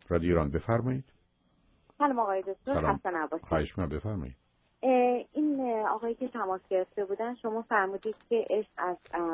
رادیو ایران، بفرمایید. سلام آقای دکتر. سلام. حسن عباسی. خواهش می‌کنم، بفرمایید. این آقایی که تماس گرفته بودن، شما فرمودید که عشق از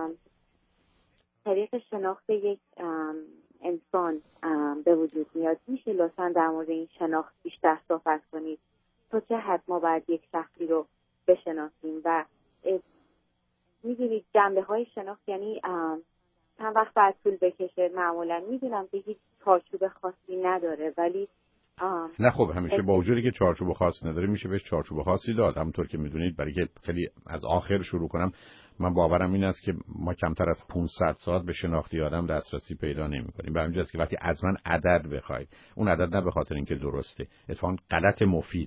طریق شناخت یک انسان به وجود میاد. میشه لطفاً در مورد این شناخت بیشتر صحبت کنید؟ تا چه حد ما باید یک شخصی رو بشناسیم و میدونید جنبه های شناخت یعنی چند وقت باید طول بکشه؟ معمولا میدونم که هیچ چارچوب خاصی نداره، ولی نه خب همیشه با وجودی که چارچوب خاصی نداره میشه بهش چارچوب خاصی داد. همونطور که میدونید، برای که خیلی از آخر شروع کنم، من باورم این است که ما کمتر از 500 ساعت به شناختی آدم دسترسی پیدا نمی‌کنیم. به همین جاست که وقتی از من عدد بخواید، اون عدد نه به خاطر اینکه درسته، اتفاقاً غلط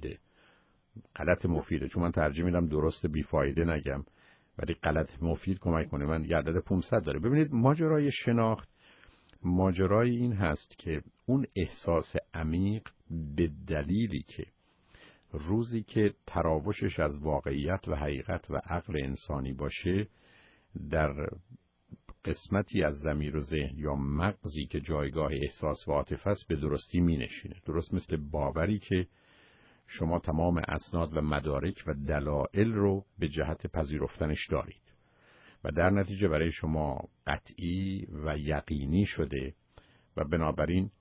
مفیده، چون من ترجیح میدم درست بیفایده نگم، ولی غلط مفید کمک کنه. من یه عدد 500 داره. ببینید، ماجرای شناخت ماجرای این هست که اون احساس عمیق به دلیلی که روزی که تراوشش از واقعیت و حقیقت و عقل انسانی باشه، در قسمتی از ضمیر و ذهن یا مغزی که جایگاه احساس و عاطفه است به درستی می نشینه. درست مثل باوری که شما تمام اسناد و مدارک و دلایل رو به جهت پذیرفتنش دارید و در نتیجه برای شما قطعی و یقینی شده و بنابراین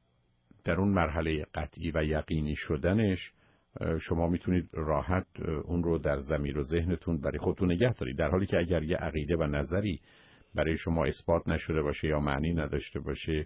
در اون مرحله قطعی و یقینی شدنش شما میتونید راحت اون رو در ضمیر و ذهنتون برای خودتون نگه دارید، در حالی که اگر یه عقیده و نظری برای شما اثبات نشده باشه یا معنی نداشته باشه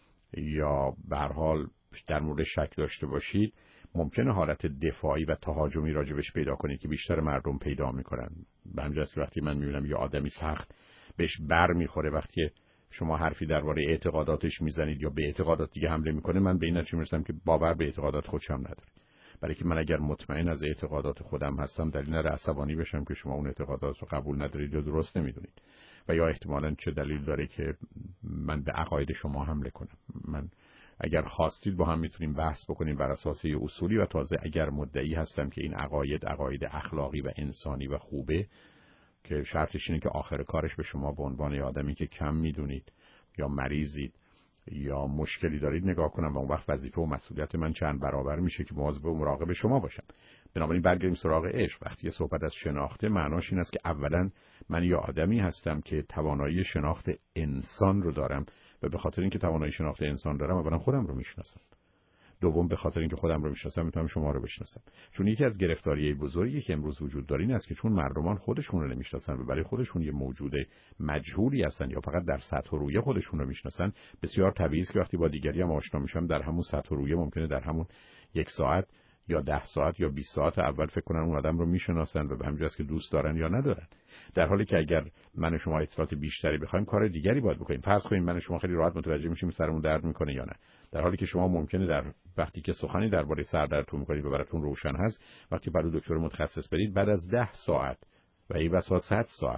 یا به هر حال در مورد شک داشته باشید، ممکنه حالت دفاعی و تهاجمی راجبش پیدا کنید که بیشتر مردم پیدا میکنن. به همین جاست وقتی من میبینم یه آدمی سخت بهش بر میخوره وقتی شما حرفی درباره اعتقاداتش میزنید یا به اعتقادات دیگه حمله میکنه، من به این نتیجه میرسم که باور به اعتقادات خودش هم نداره. برای که من اگر مطمئن از اعتقادات خودم هستم، دلیل نداره عصبانی بشم که شما اون اعتقادات رو قبول ندارید یا درست نمیدونید، و یا احتمالاً چه دلیل داره که من به عقاید شما حمله کنم. من اگر خواستید با هم میتونیم بحث بکنیم بر اساس یه اصولی، و تازه اگر مدعی هستم که این عقاید اخلاقی و انسانی و خوبه، که شرطش اینه که آخر کارش به شما به عنوان آدمی که کم میدونید یا مریضید یا مشکلی دارید نگاه کنم، و اون وقت وظیفه و مسئولیت من چند برابر میشه که مواظب و مراقب شما باشم. بنابراین برگردیم سراغ عشق. وقتی صحبت از شناخته، معناش این است که اولا من یه آدمی هستم که توانایی شناخت انسان رو دارم، و به خاطر اینکه توانایی شناخت انسان دارم اولا خودم رو میشناسم. دوم به خاطر اینکه خودم رو میشناسم میتونم شما رو بشناسم. چون یکی از گرفتاری‌های بزرگی که امروز وجود داره این است که چون مردمان خودشون رو نمیشناسن و برای خودشون یه موجود مجهولی هستن یا فقط در سطح و رویه خودشون رو میشناسن، بسیار طبیعی است که وقتی با دیگری هم آشنا میشن در همون سطح و رویه ممکنه در همون 1 ساعت یا 10 ساعت یا 20 ساعت اول فکر کنن اون آدم رو میشناسن و به همین جاست که دوست دارن یا ندارن. در حالی که اگر من و شما اطلاعات بیشتری بخوایم کار دیگری باید بکنیم. فرض کنیم من و شما خیلی راحت متوجه میشیم سرمون درد میکنه یا نه، در حالی که شما ممکنه در وقتی که سخنی درباره سردردتون میکنید و براتون روشن هست، وقتی برای دکتر متخصص برید بعد از 10 ساعت و ای بسا 100 ساعت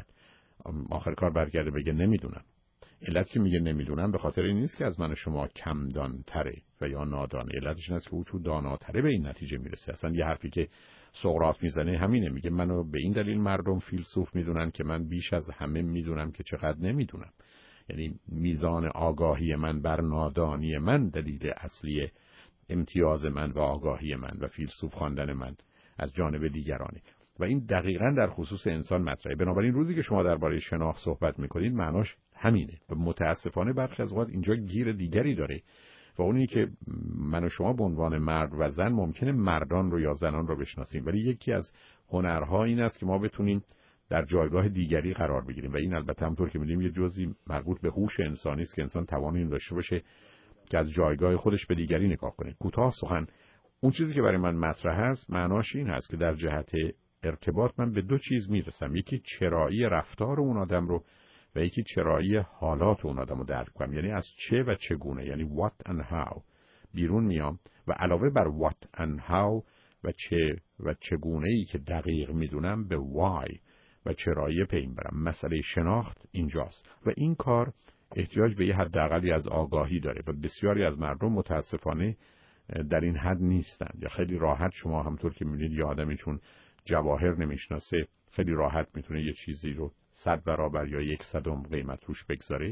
آخر کار برگرده بگه نمیدونم. علت که میگه نمیدونم به خاطر این نیست که از من و شما کم دانتره و یا نادانه، علتش این است که او چون داناتره به این نتیجه میرسه. اصلا یه حرفی که سقراط میزنه همینه، میگه منو به این دلیل مردم فیلسوف میدونن که من بیش از همه میدونم که چقدر نمیدونم. یعنی میزان آگاهی من بر نادانی من دلیل اصلی امتیاز من و آگاهی من و فیلسوف خواندن من از جانب دیگرانه، و این دقیقاً در خصوص انسان مطرحه. بنابراین روزی که شما درباره شناخت صحبت میکنید معناش همینه، و متاسفانه برخی از اوقات اینجا گیر دیگری داره، و اونی که من و شما به عنوان مرد و زن ممکنه مردان رو یا زنان رو بشناسیم، ولی یکی از هنرها این است که ما بتونیم در جایگاه دیگری قرار بگیریم، و این البته همونطور که می‌دونیم یه جزئی مربوط به هوش انسانی است که انسان توان این داشته باشه که از جایگاه خودش به دیگری نگاه کنه. کوتاه سخن، اون چیزی که برای من مطرح است معناش این هست که در جهت ارتباط من به 2 چیز میرسم، یکی چرایی رفتار اون آدم رو و یکی چرایی حالات اون آدم رو درک کنم. یعنی از چه و چگونه، یعنی what and how بیرون میام و علاوه بر what and how و چه و چگونه ای که دقیق میدونم به why و چرایی پی میبرم. مسئله شناخت اینجاست و این کار احتیاج به یه حداقلی از آگاهی داره و بسیاری از مردم متاسفانه در این حد نیستن. یا خیلی راحت شما همونطور که میبینید یه آدمی چون جواهر نمیشناسه خیلی راحت میتونه یه چیزی رو 100 برابر یا 100 قیمت روش بگذاره،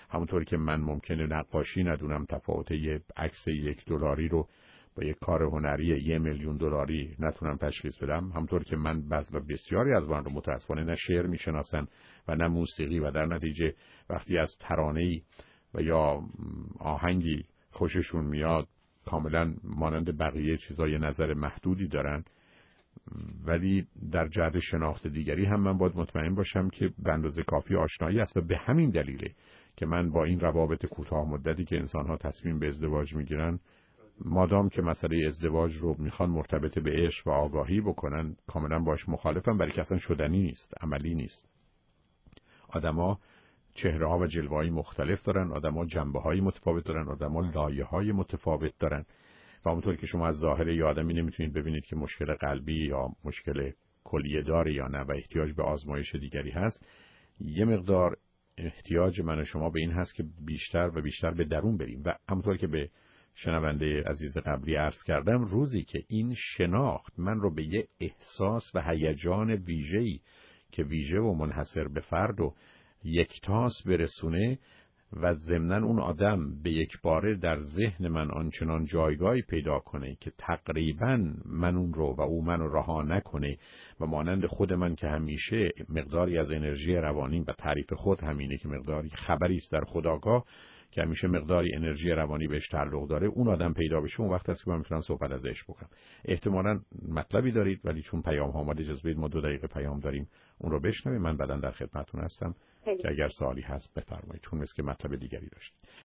همونطور که من ممکنه نقاشی ندونم تفاوت یه عکس $1 رو با یک کار هنری $1,000,000 نتونم تشخیص بدم، همونطور که من بسیاری از آن رو متاسفانه نه شعر میشناسن و نه موسیقی و در نتیجه وقتی از ترانه‌ای و یا آهنگی خوششون میاد کاملا مانند بقیه چیزای نظر محدودی دارن، ولی در جهت شناخت دیگری هم من باید مطمئن باشم که به اندازه کافی آشنایی است و به همین دلیله که من با این روابط کوتاه مدتی که انسان‌ها تصمیم به ازدواج میگیرن، مادام که مسئله ازدواج رو میخوان مرتبط به عشق و آگاهی بکنن کاملا باش مخالفم، برای که اصلا شدنی نیست، عملی نیست. آدما چهره‌ها و جلوه‌های مختلف دارن، آدما جنبه‌های متفاوت دارن، آدما لایه‌های متفاوت دارن و همونطور که شما از ظاهر یه آدمی نمیتونید ببینید که مشکل قلبی یا مشکل کلیه داره یا نه و احتیاج به آزمایش دیگری هست، یه مقدار احتیاج من و شما به این هست که بیشتر و بیشتر به درون بریم و همونطور که به شنونده عزیز قبلی عرض کردم، روزی که این شناخت من رو به یه احساس و هیجان ویژه‌ای که ویژه و منحصر به فرد و یکتاس برسونه و ضمناً اون آدم به یک باره در ذهن من آنچنان جایگاهی پیدا کنه که تقریباً من اون رو و او منو رها نکنه و مانند خود من که همیشه مقداری از انرژی روانی و تعریف خود همینه که مقداری خبری است در خودآگاه که همیشه مقداری انرژی روانی بهش تعلق داره، اون آدم پیدا بشه، اون وقت است که من میتونم صحبت ازش بکنم. احتمالاً مطلبی دارید ولی چون پیام ها اومده اجازه بدید ما 2 دقیقه پیام داریم اون رو بشنویم. من بعداً در خدمتتون هستم که اگر سوالی هست بفرمایید، چون مثل که مطلب دیگری داشت.